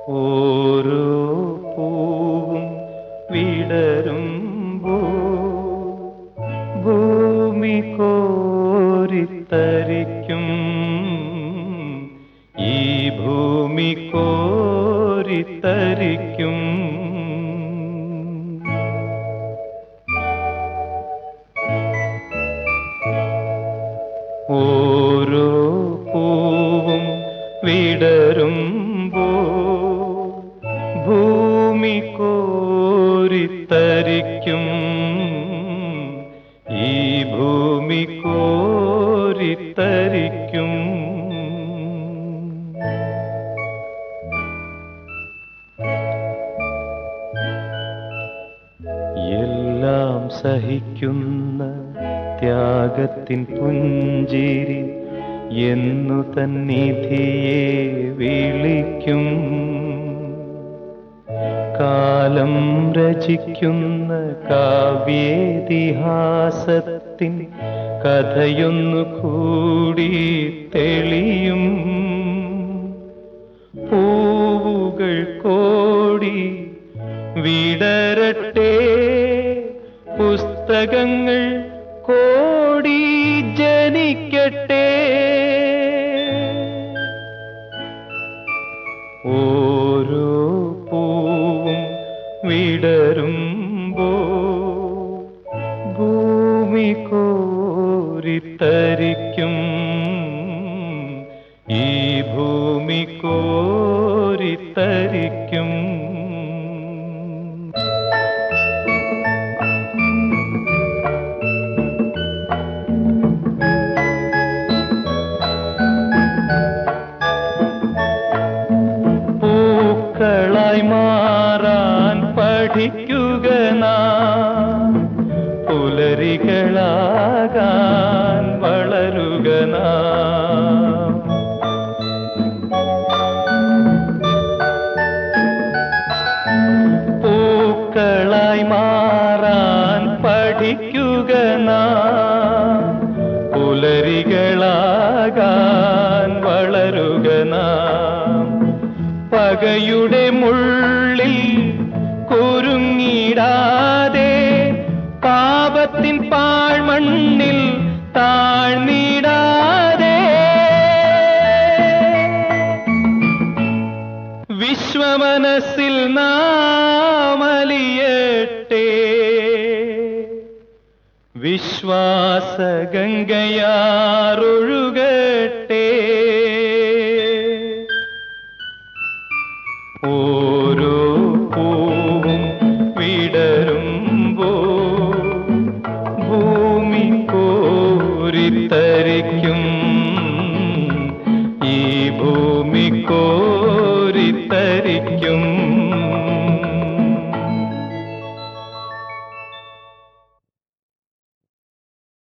ഓരോ പൂവും വിടരുമ്പോൾ ഭൂമി കോരിത്തരിക്കും. ഈ ഭൂമി കോരിത്തരിക്കും. ഓരോ പൂവും വിടരുമ്പോൾ ഭൂമി കോരിത്തരിക്കും. ഈ ഭൂമി കോരിത്തരിക്കും. എല്ലാം സഹിക്കുന്ന ത്യാഗത്തിൻ പുഞ്ചിരി എന്നു തന്നിധിയെ വിളിക്കും. കാലം രചിക്കുന്ന കാവ്യേതിഹാസത്തിൻ കഥയൊന്നു കൂടി തെളിയും. പൂവുകൾ കോടി വിടരട്ടെ, പുസ്തകങ്ങൾ കോടി ജനിക്കട്ടെ. ഓരോ പൂവും വിടരുമ്പോൾ ഭൂമി കോരിത്തരിക്കും. ഈ ഭൂമി കോരിത്തരിക്കും. പൂക്കളായി മാറാൻ പഠിക്കുക നാം, പുലരികളാകാൻ വളരുക നാം. പൂക്കളായി മാറാൻ പഠിക്കുക നാം, പുലരികളാകാൻ വളരുക നാം. പകയുടെ മുള്ളിൽ കുരുങ്ങിടാതെ, പാപത്തിൻ പാഴ്മണ്ണിൽ താഴ്ന്നിടാതെ, വിശ്വമനസ്സിൽ നാം അലിയട്ടെ. വിശ്വാസഗംഗയാറൊഴുകട്ടെ. ഓരോ പൂവും വിടരുമ്പോൾ ഭൂമി കോരിത്തരിക്കും. ഈ ഭൂമി കോരിത്തരിക്കും.